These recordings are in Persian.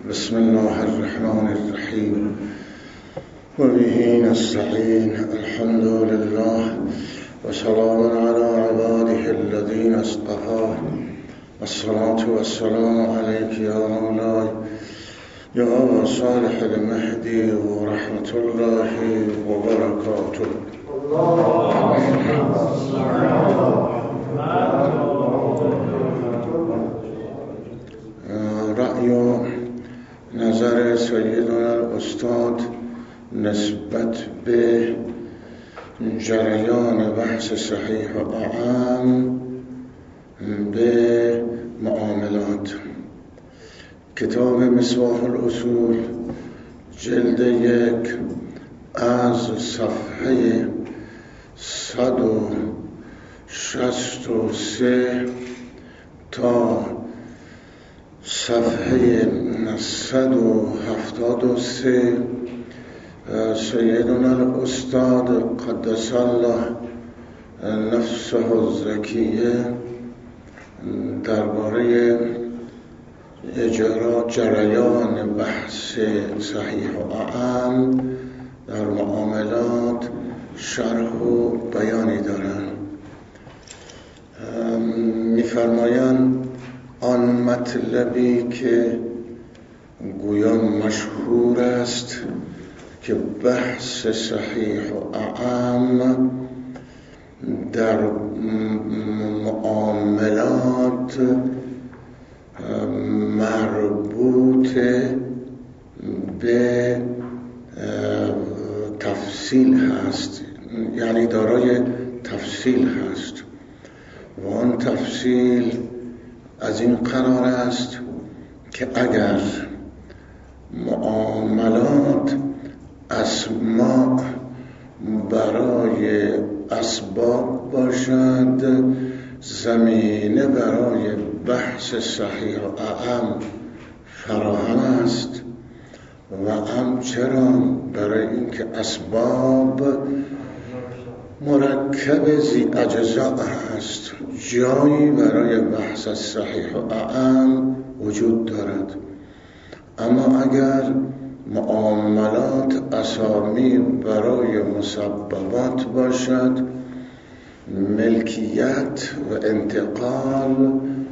بسم الله الرحمن الرحيم وبه نستعين. الحمد لله وسلام على عباده الذين اصطفى. الصلاة والسلام عليك يا مولاي يا أبا صالح المهدي ورحمة الله وبركاته. رأی و نظر سیدنا الاستاد نسبت به جریان بحث صحیح و اعم به معاملات. کتاب مصباح الاصول جلد 1 از صفحه 163 تا صفحه 173 سیدنا الاستاد قدس الله نفسه الزکیه درباره جریان بحث صحیح و اعم در معاملات شرح و بیانی دارند. می‌فرمایند آن مطلبی که گویا مشهور است که بحث صحیح و اعم در معاملات مربوط به تفصیل هست، یعنی دارای تفصیل هست و آن تفصیل از این قرار است که اگر معاملات اسماء برای اسباب باشد، زمینه برای بحث صحیح و اعم فراهم است و همچنان برای اینکه اسباب مرکب ذی اجزا است جایی برای بحث صحیح و اعم وجود دارد. اما اگر معاملات اسامی برای مسببات باشد، ملکیت و انتقال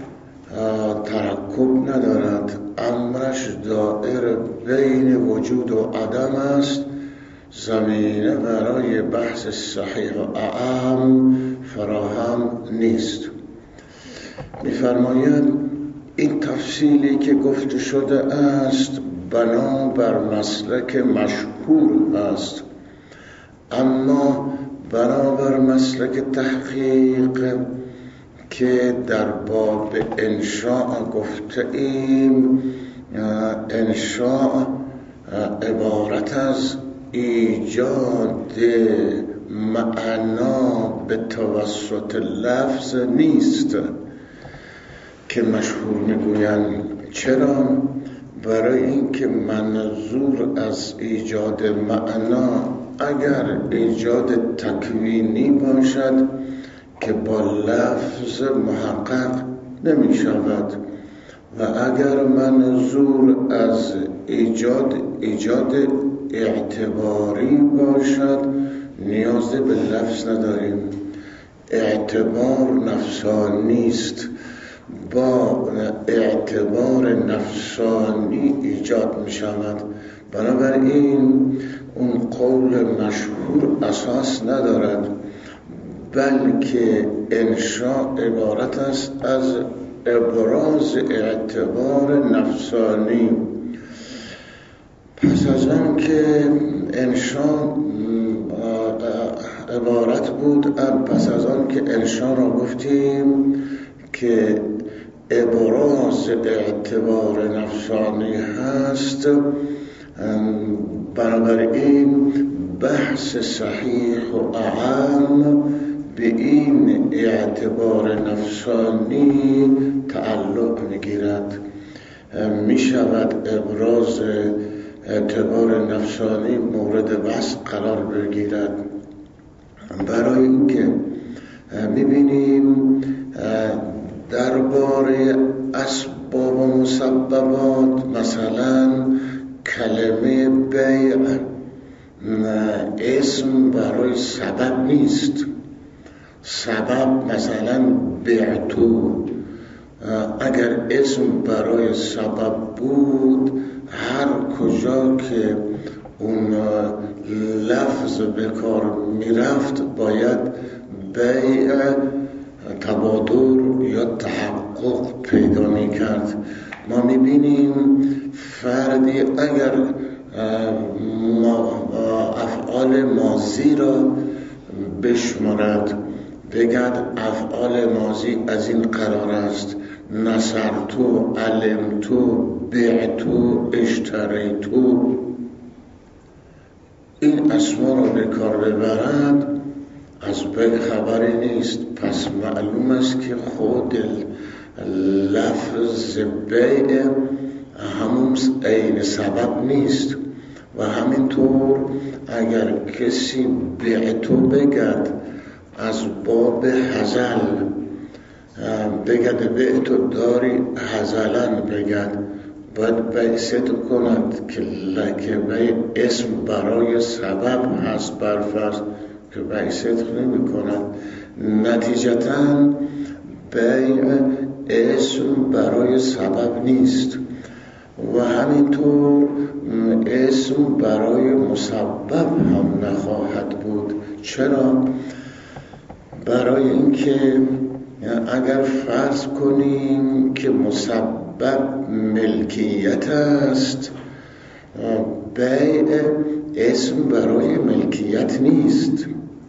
ترکب ندارد، امرش دائر بین وجود و عدم است، زمینه برای بحث صحیح و اعم فراهم نیست. می‌فرماید این تفصیلی که گفته شده است بنا بر مسلک مشهور است، اما بنابر مسلک تحقیق که در باب انشاء گفته ایم، انشاء عبارت از ایجاد معنا به توسط لفظ نیست که مشهور میگویند. چرا؟ برای اینکه منظور از ایجاد معنا اگر ایجاد تکوینی باشد که با لفظ محقق نمی شود و اگر منظور از ایجاد اعتباری باشد نیاز به لفظ نداریم. اعتبار نفسانی است، با اعتبار نفسانی ایجاد می شود. بنابراین اون قول مشهور اساس ندارد، بلکه انشاء عبارت است از ابراز اعتبار نفسانی. پس از آن که انشاء عبارت بود، پس از آن که انشاء را گفتیم که ابراز اعتبار نفسانی هست، بنابراین بحث صحیح و اعم به این اعتبار نفسانی تعلق میگیرد. می شود ابراز اعتبار نفسانی مورد بحث قرار بگیرد، برای اینکه میبینیم درباره اسباب و مسببات، مثلا کلمه بیع اسم برای سبب نیست. سبب مثلا بعتو، اگر اسم برای سبب بود، هر کجا که اون لفظ به کار میرفت باید بیع تبادر یا تحقق پیدا میکرد. ما میبینیم فردی اگر افعال ماضی را بشمارد، بگد افعال ماضی از این قرار است: نصرتو، علمتو، بعتو، اشتریتو، این اسما را به کار ببرد، از بیع خبری نیست. پس معلوم است که خود لفظ بیع همون عین سبب نیست. و همینطور اگر کسی بعتو بگد از باب هزل، بگد بعتو داری هزلن بگد، باید بیع صدق کند که بیع اسم برای سبب هست، برفرض که بیع صدق نمی کند. نتیجتاً بیع اسم برای سبب نیست و همینطور اسم برای مسبب هم نخواهد بود. چرا؟ برای اینکه اگر فرض کنیم که مسبب ملکیت است، بیع اسم برای ملکیت نیست.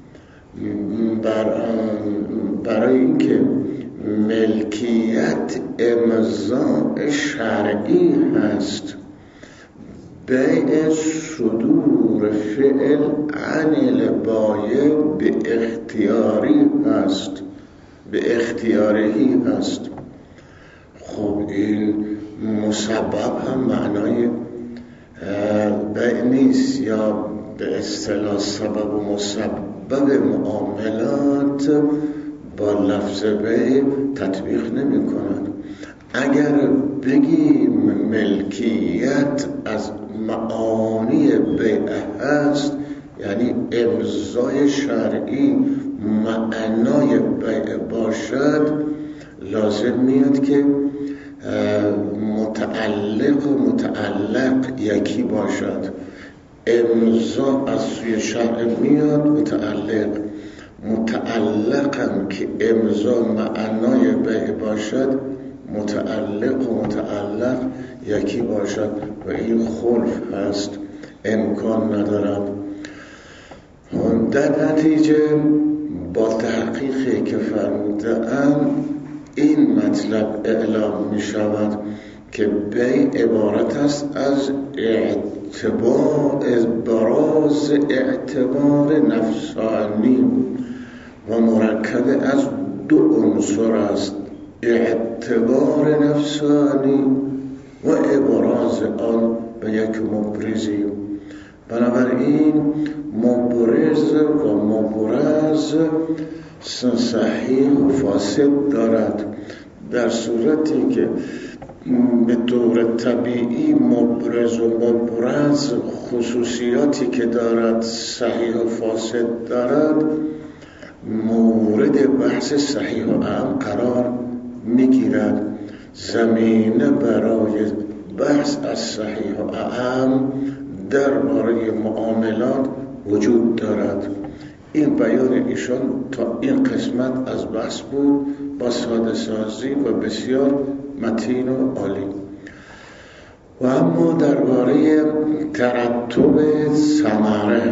برای اینکه ملکیت امضاء شرعی هست، بیع صدور فعل عن البایع به اختیاری هست، به اختیاری هست. خب این مسبب هم معنای بیع نیست، یا به اصطلاح سبب و مسبب معاملات با لفظ بیع تطبیق نمی کند. اگر بگیم ملکیت از معانی بیع هست، یعنی امضای شرعی معنای بیع باشد، لازم میاد که متعلق و متعلق یکی باشد. امضا از سوی شرع میاد، متعلقم که امضا معنای بیع باشد، متعلق و متعلق یکی باشد و این خلف هست، امکان ندارد. در نتیجه با تحقیقی که فرموده‌ام این مطلب اعلام می شود که بیع عبارت است از براز اعتبار نفسانی و مرکب از دو عنصر است: اعتبار نفسانی و ابراز آن به یک مبرزی. بنابراین مبرز و مبرز صحیح و فاسد دارد. در صورتی که به طور طبیعی مبرز و مبرز خصوصیاتی که دارد صحیح و فاسد دارد، مورد بحث صحیح و اعم قرار میگیرد. زمینه برای بحث از صحیح و اعم درباره معاملات وجود دارد. این بیان ایشان تا این قسمت از بحث بود، با ساده سازی و بسیار متین و عالی. و اما درباره ترتب ثمره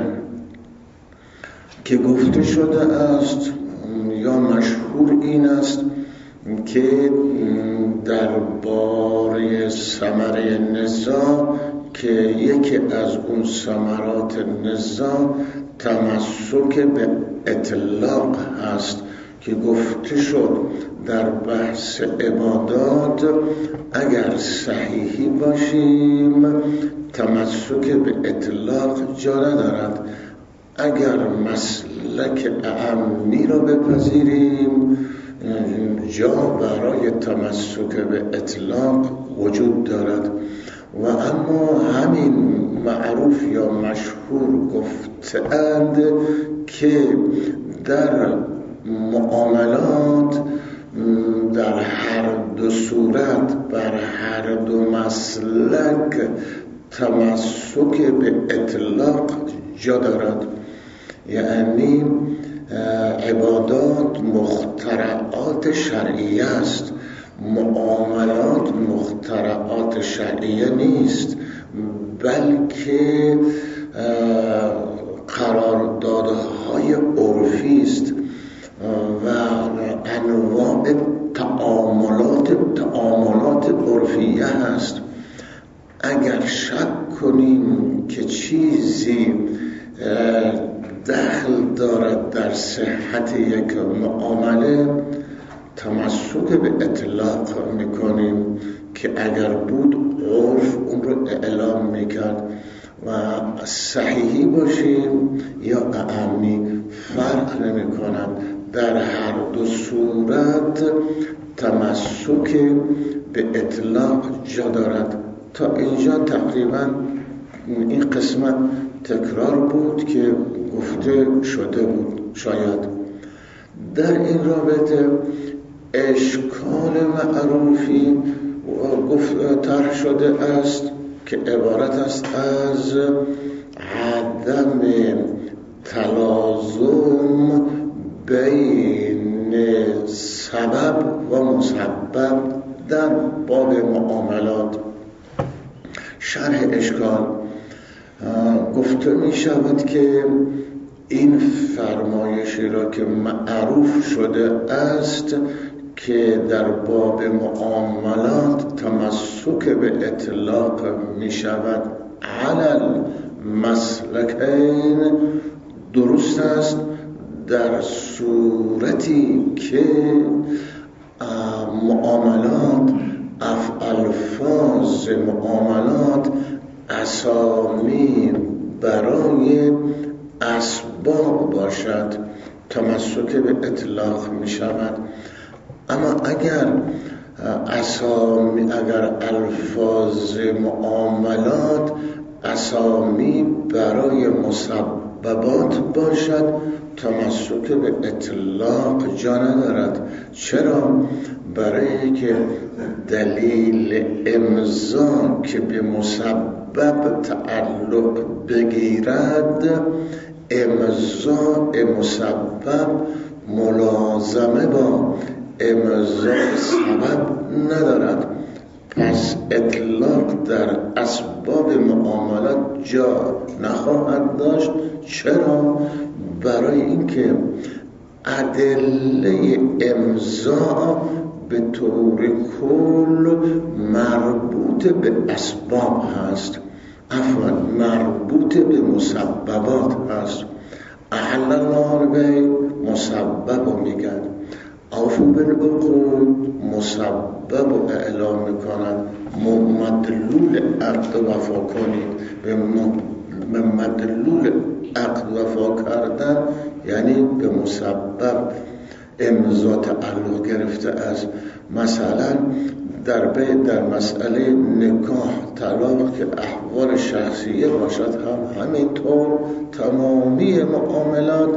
که گفته شده است یا مشهور این است که درباره ثمره نزاع که یکی از اون ثمرات نزاع تمسک به اطلاق هست که گفته شد در بحث عبادات اگر صحیحی باشیم تمسک به اطلاق جا ندارد. اگر مسلک اعمی را بپذیریم جا برای تمسک به اطلاق وجود دارد و اما همین معروف یا مشهور گفتند که در معاملات در هر دو صورت بر هر دو مسلک تمسک به اطلاق جا دارد، یعنی عبادات مخترعات شرعیه است، معاملات مخترعات شرعیه نیست، بلکه قراردادهای عرفی است و انواع تعاملات عرفیه هست. اگر شک کنیم که چیزی دخل دارد در صحت یک معامله، تمسک به اطلاق میکنیم که اگر بود عرف اون رو اعلام میکرد و صحیحی باشیم یا اعمی فرق نمیکنند، در هر دو صورت تمسک به اطلاق جا دارد. تا اینجا تقریبا این قسمت تکرار بود که گفته شده بود. شاید در این رابطه اشکال معروفی طرح شده است که عبارت است از عدم تلازم بین سبب و مسبب در باب معاملات. شرح اشکال گفته می شود که این فرمایشی را که معروف شده است که در باب معاملات تمسک به اطلاق می شود علل مسلکین، درست است در صورتی که معاملات الفاظ معاملات اسامی برای اسباب باشد، تمسک به اطلاق می شود. اما اگر الفاظ معاملات اسامی برای مسببات باشد، تمسک به اطلاق جا ندارد. چرا؟ برای که دلیل امضا که به مسبب تعلق بگیرد، امضا مسبب ملازمه با امضا سبب ندارد. پس اطلاق در اسباب معاملات جا نخواهد داشت. چرا؟ برای اینکه ادله امضا به طور کل مربوط به اسباب هست، مربوط به مسببات هست. احل الله البیع مسبب رو میگن، اوفوا بالعقود مسبب رو اعلام میکنن. مدلول عقد وفا کنید، به مدلول عقد وفا کردن یعنی به مسبب امضا تعلق گرفته است. مثلا در مسئله نکاح طلاق که احوال شخصیه باشد هم همینطور تمامی معاملات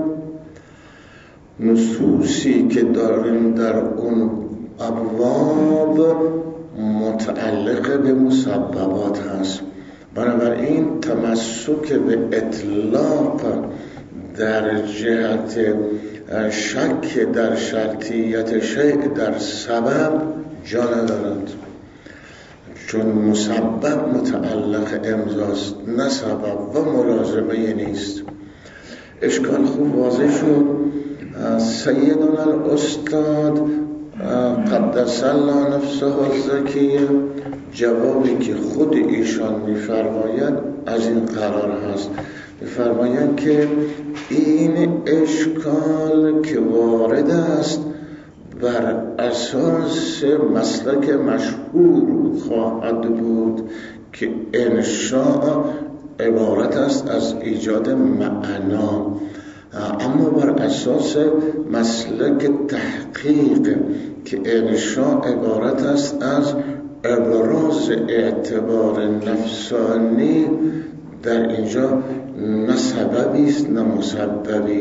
نصوصی که داریم در اون ابواب متعلق به مسببات هست. بنابراین تمسک به اطلاق در جهت شک در شرطیت شیء در سبب جا ندارد، چون مسبب متعلق امضاست نه سبب و ملازمه نیست. اشکال خوب واضح شد. سیدنا الاستاد قدس الله نفسه الزکیه جوابی که خود ایشان می‌فرمایند از این قرار هست. می‌فرمایند که این اشکال که وارد است بر اساس مسلک مشهور خواهد بود که انشاء عبارت است از ایجاد معنا اما بر اساس مسلک تحقیق که انشاء عبارت است از ابراز اعتبار نفسانی، در اینجا نه سببی است نه مسببی.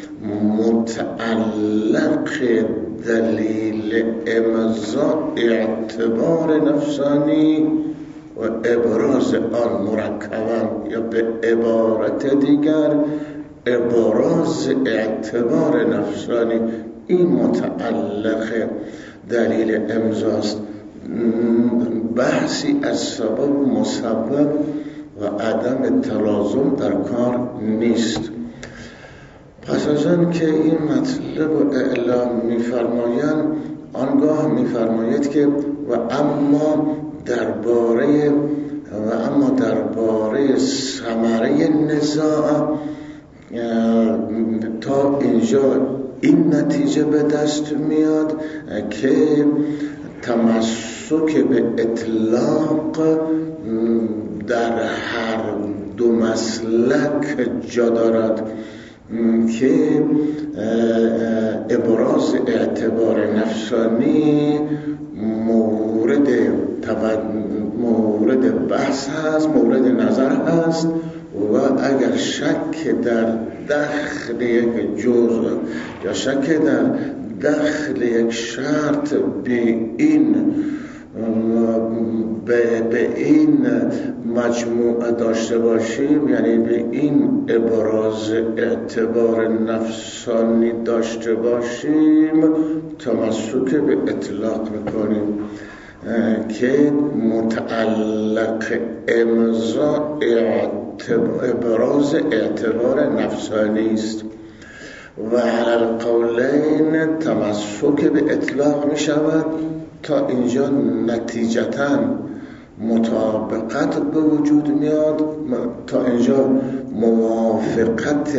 متعلق دلیل امضاء اعتبار نفسانی و ابراز آن مرکبا، یا به عبارت دیگر ابراز اعتبار نفسانی، این متعلق دلیل امضاست. بحثی از سبب مسبب و عدم تلازم در کار نیست. پس از آن که این مطلب و اعلام می‌فرمایند، آنگاه می‌فرماید که و اما درباره ثمره نزاع تا اینجا این نتیجه به دست میاد که تمسک به اطلاق در هر دو مسلک جا دارد که ابراز اعتبار نفسانی مورد بحث هست، مورد نظر هست، و اگر شک در دخل یک جزء یا شک در دخل یک شرط به این مجموعه داشته باشیم، یعنی به این ابراز اعتبار نفسانی داشته باشیم، تمسک به اطلاق میکنیم که متعلق امضاء ابراز اعتبار نفسانی است. و علی القولین تمسک به اطلاق می شود تا اینجا نتیجتاً مطابقت به وجود میاد، تا اینجا موافقت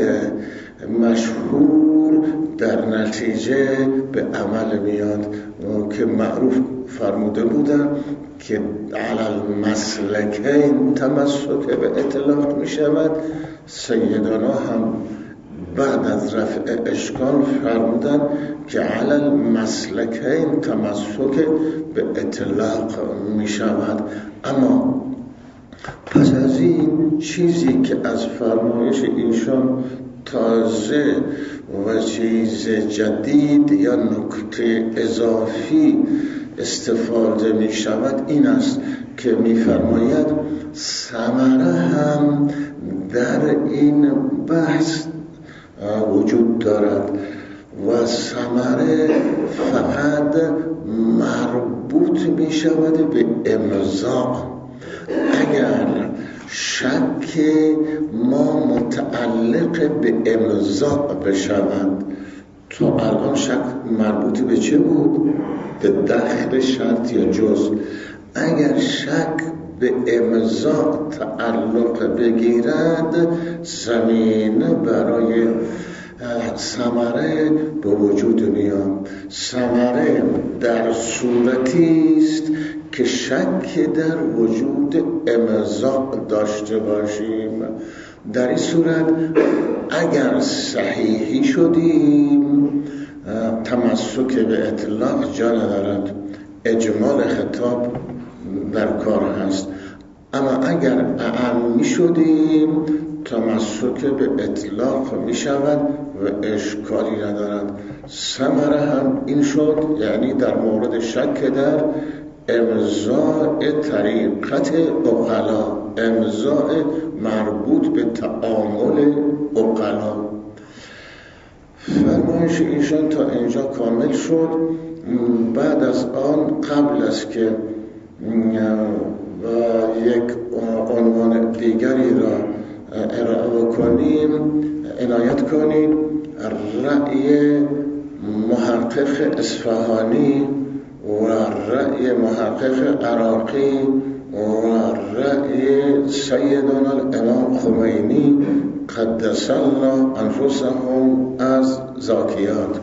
مشهور در نتیجه به عمل میاد که معروف فرموده بودن که علی المسلکین تمسک به اطلاق می شود. سیدانا هم بعد از رفع اشکال فرمودن که علی المسلکین تمسک به اطلاق می شود. اما پس از این چیزی که از فرمایش ایشان تازه و چیز جدید یا نکته اضافی استفاده می شود این است که می فرماید ثمره هم در این بحث وجود دارد و ثمره فقط مربوط می شود به امضاء. اگر شک ما متعلق به امضاء بشود، تو الان شک مربوط به چه بود؟ به دخل شرط یا جزء. اگر شک به امضاء تعلق بگیرد، زمینه برای ثمره به وجود میاد. ثمره در صورتی است که شک در وجود امضاء داشته باشیم. در این صورت اگر صحیحی شدیم تمسک به اطلاق جا ندارد، اجمال خطاب در کار هست. اما اگر اعمی شدیم تمسک به اطلاق می شود و اشکالی ندارد. ثمره هم این شد، یعنی در مورد شک در امضاء طریقت عقلا، امضاء مربوط به تعامل عقلا. فرمایش ایشان تا اینجا کامل شد. بعد از آن قبل از که یک عنوان دیگری را ارائه کنیم، عنایت کنیم رأی محقق اصفهانی و رأی محقق عراقی و رأی سیدنا الامام خمینی قدس الله انفسهم از زاکیات.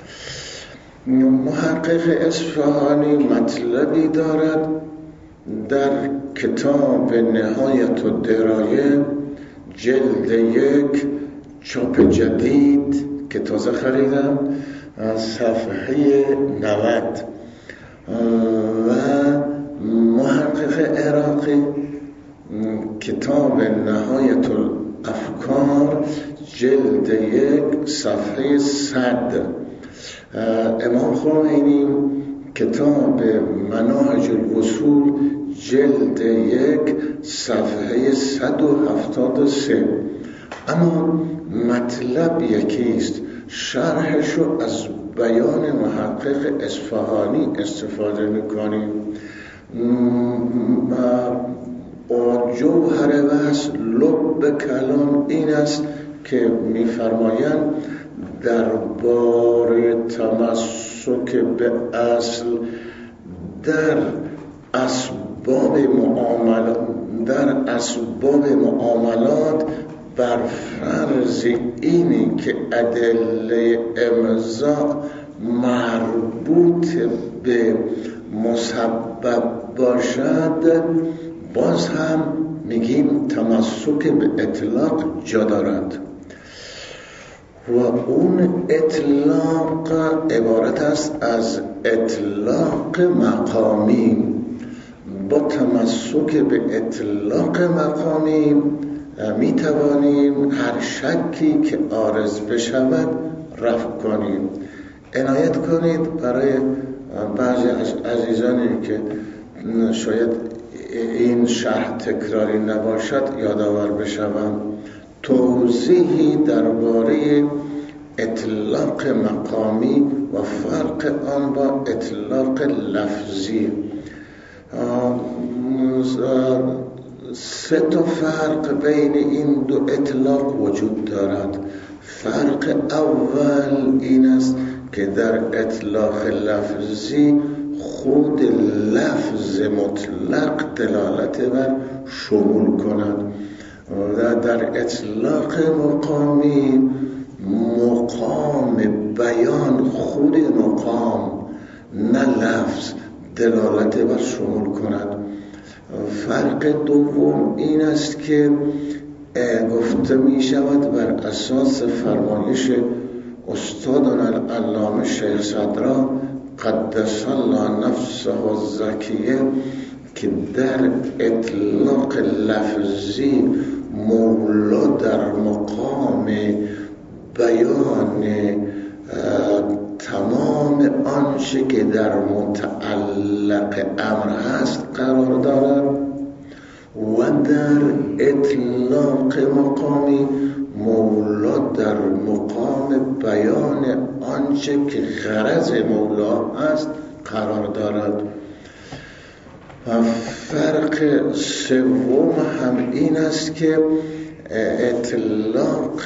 محقق اصفهانی مطلبی دارد در کتاب نهایت الدرایه جلد 1 چاپ جدید که تازه خریدم، صفحه 90 و محقق عراقی کتاب نهایت الافکار جلد 1 صفحه 100. امام خمینی کتاب مناهج الوصول جلد 1 صفحه 173. اما مطلب یکیست، شرحشو از بیان محقق اصفهانی استفاده میکنیم. جوهر بحث لب کلام این است که میفرمایند درباره تمسک به اصل در اسباب معاملات بر فرض اینی که ادله امضا مربوط به مسبب باشد، باز هم میگیم تمسک به اطلاق جا دارد و اون اطلاق عبارت است از اطلاق مقامی. با تمسک به اطلاق مقامی می توانیم هر شکی که عارض بشود رفع کنیم. عنایت کنید برای بعضی از عزیزانی که شاید این شرح تکراری نباشد یادآور بشوم، توضیحی درباره اطلاق مقامی و فرق آن با اطلاق لفظی. 3 فرق بین این دو اطلاق وجود دارد. فرق اول این است که در اطلاق لفظی خود لفظ مطلق دلالت بر شمول کند و در اطلاق مقامی مقام بیان خود مقام نه لفظ دلالت بر شمول کند. فرق دوم این است که گفته می شود بر اساس فرمایش استادنا العلامه شیخ صدرا قدس الله نفسه الزکیه که در اطلاق لفظی مولا در مقام بیان تمام آنچه که در متعلق امر هست قرار دارد و در اطلاق مقامی مولا در مقام بیان آنچه که غرض مولا هست قرار دارد. و فرق سوم هم این است که اطلاق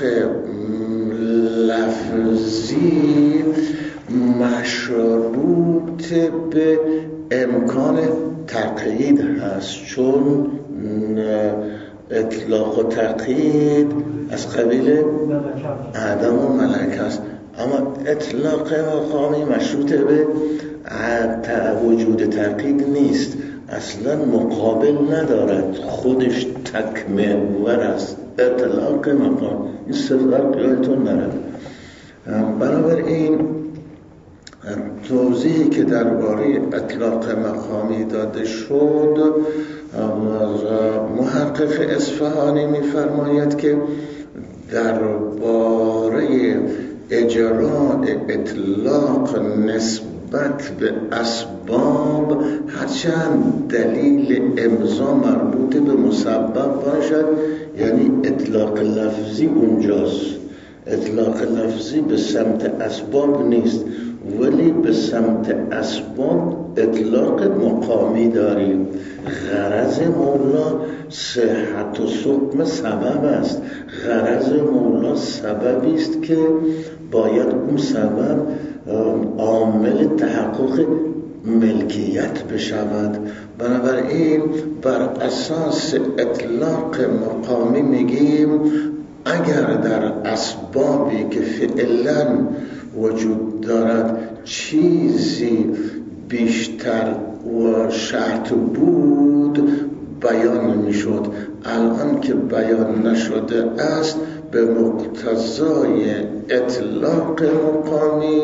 لفظی مشروط به امکان تقیید هست، چون اطلاق و تقیید از قبیل عدم و ملک است. اما اطلاق مقامی مشروط به وجود تقیید نیست، اصلا مقابل ندارد، خودش تک محور است. اطلاق مقام این 3 فرق یادتون نرد. بنابراین توضیحی که درباره اطلاق مقامی داده شد، محقق اصفهانی می‌فرماید که درباره اجراء اطلاق نسبت به اسباب هرچند دلیل امضا مربوط به مسبب باشد، یعنی اطلاق لفظی اونجاست. اطلاق لفظی به سمت اسباب نیست، ولی به سمت اسباب اطلاق مقامی داریم. غرض مولا صحت و سقم سبب است. غرض مولا سببی است که باید اون سبب عامل تحقق ملکیت بشود. بنابراین بر اساس اطلاق مقامی میگیم اگر در اسبابی که فعلا وجود دارد چیزی بیشتر و شرط بود بیان میشد، الان که بیان نشده است به مقتضای اطلاق مقامی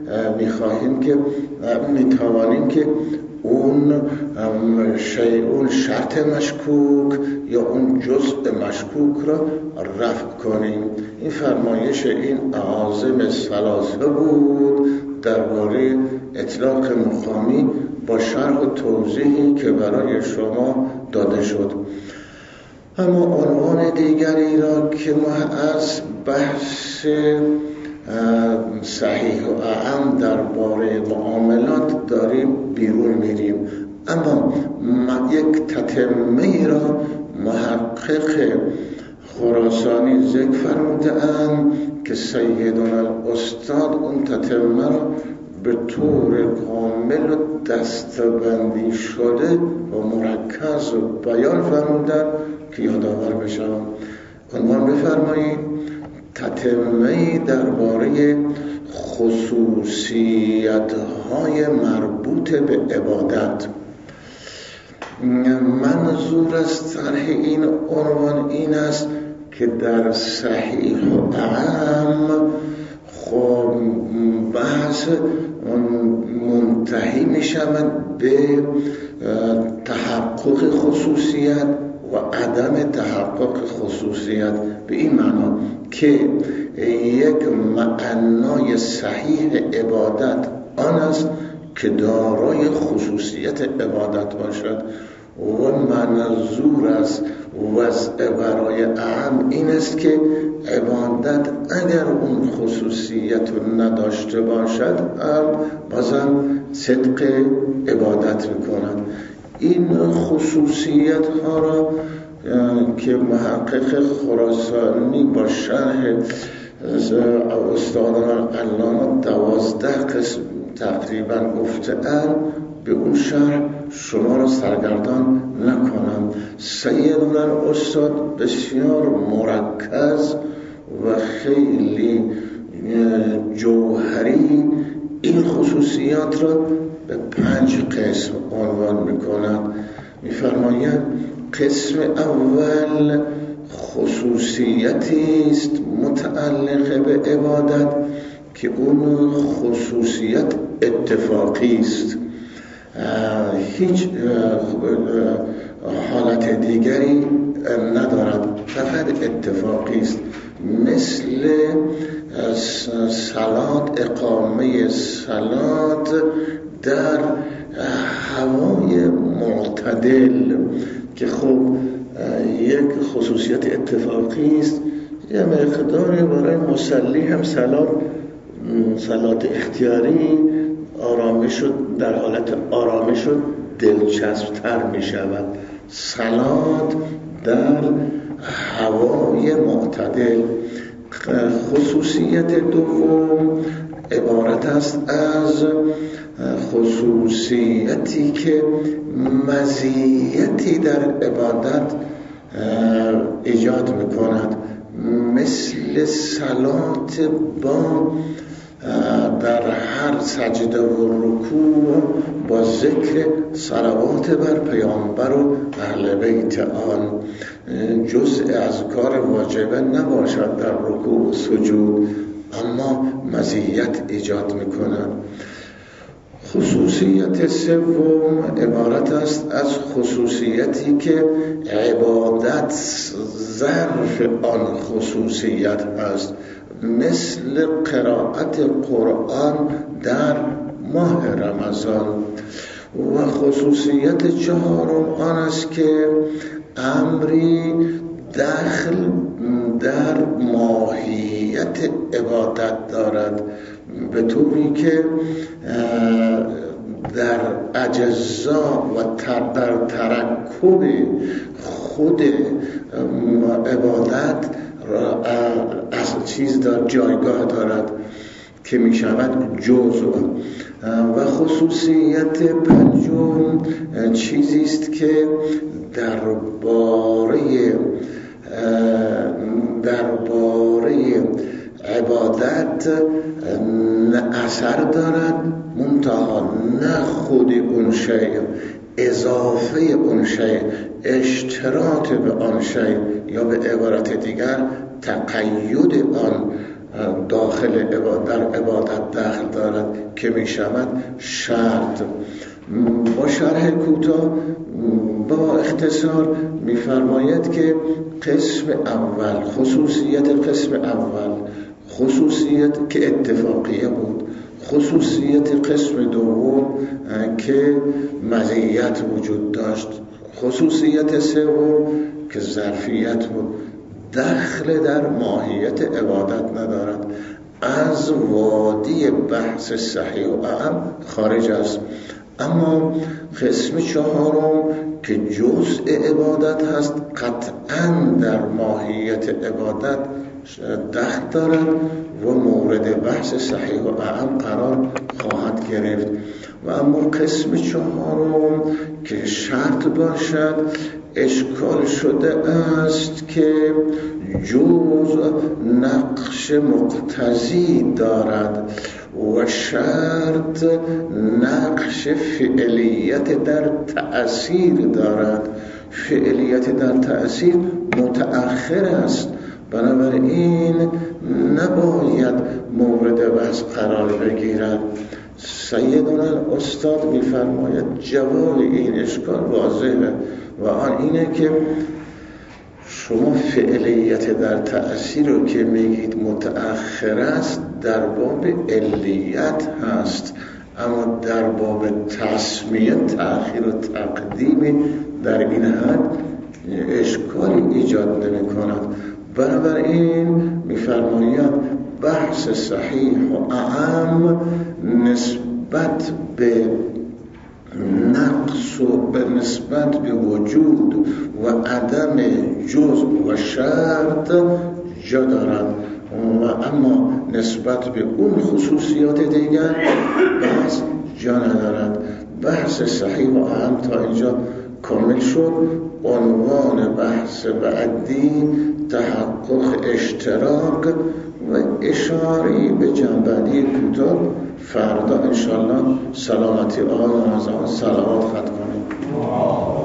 میتوانیم که اون شرط مشکوک یا اون جزء مشکوک را رفع کنیم. این فرمایش این اعاظم ثلاثه بود درباره اطلاق مقامی با شرح و توضیحی که برای شما داده شد. اما عنوان دیگری را که ما از بحث صحیح و اعم درباره معاملات داریم بیرون میریم، اما یک تتمه را محقق خراسانی ذکر فرموده‌اند که سیدنا الاستاد اون تتمه را به طور کامل و دستبندی شده و مرکز و بیان فرمودن که یادآور بشم. عنوان بفرمایید: تتمه‌ای درباره خصوصیت‌های مربوط به عبادت. منظور از طرح این عنوان این است که در صحیح و اعم خب بحث منتهی می شود به تحقق خصوصیت و عدم تحقق خصوصیت، به این معنا که یک معنای صحیح عبادت آن است که دارای خصوصیت عبادت باشد و منظور از وضع برای اعم این است که عبادت اگر اون خصوصیت رو نداشته باشد بازم صدق عبادت میکنند. این خصوصیت ها را که محقق خراسانی با شرح استادان علامه 12 قسم تقریبا گفته‌اند، به اون شرح شما را سرگردان نکنم. سیدنا استاد بسیار مرکز و خیلی جوهری این خصوصیات را به 5 قسم عنوان میکنند. میفرماید قسم اول خصوصیتی است متعلق به عبادت که اون خصوصیت اتفاقی است، هیچ حالت دیگری ندارد، فقط اتفاقی است. مثل صلات، اقامه صلات در هوای معتدل که خب یک خصوصیت اتفاقی است. یه مقداری برای مصلی هم صلات اختیاری آرامش در حالت آرامش دلچسب‌تر می شود. صلات در هوای معتدل. خصوصیت دوم عبارت است از خصوصیتی که مزیتی در عبادت ایجاد می کند، مثل صلات با در هر سجده و رکوع با ذکر صلوات بر پیامبر و اهل بیت آن. جزء اذکار واجبه نباشد در رکوع و سجود، اما مزیت ایجاد میکنند. خصوصیت سوم عبارت است از خصوصیتی که عبادت ظرف آن خصوصیت است، مثل قرائت قرآن در ماه رمضان. و خصوصیت چهارم آن است که امری داخل در ماهیت عبادت دارد، به طوری که در اجزا و در ترکب خود عبادت از چیز دارد، جایگاه دارد که می شود جزء. و خصوصیت پنجم چیزی است که درباره عبادت ماهیت نه اثر دارد، منتها نه خود اون شیء، اضافه اون شیء، اشتراط به آن شیء، یا به عبارت دیگر تقید آن داخل در عبادت داخل دارد که می شود شرط. با شرح کوتاه با اختصار می فرماید که قسم اول، خصوصیت قسم اول، خصوصیت که اتفاقیه بود، خصوصیت قسم دوم که مزیت وجود داشت، خصوصیت سوم که ظرفیت بود، دخل در ماهیت عبادت ندارد، از وادی بحث صحیح و اعم خارج است. اما قسم چهارم که جزء عبادت هست، قطعاً در ماهیت عبادت دخل دارد و مورد بحث صحیح و اعم قرار خواهد گرفت. و اما قسم چهارم که شرط باشد، اشکال شده است که جز نقش مقتضی دارد و شرط نقش فعلیت در تأثیر دارد. فعلیت در تأثیر متأخر است، بنابراین نباید مورد بحث قرار بگیرد. سیدنا الاستاد می‌فرماید جواب این اشکال واضحه و آن اینه که شما فعلیت در تأثیر رو که میگید متأخر است، در باب علیت هست، اما در باب تسمیه تأخیر و تقدیم در این حد اشکالی ایجاد نمی کند. بنابراین می‌فرماید بحث صحیح و اعم نسبت به نقص و به نسبت به وجود و عدم جزء و شرط جا دارد و اما نسبت به اون خصوصیات دیگر بحث جا ندارد. بحث صحیح و اعم تا اینجا کامل شد. عنوان بحث بعدی تحقق اشتراک و اشاری به جنبندی کوتاه فردا انشالله سلامتی آقای نازان صلوات ختم کنیم.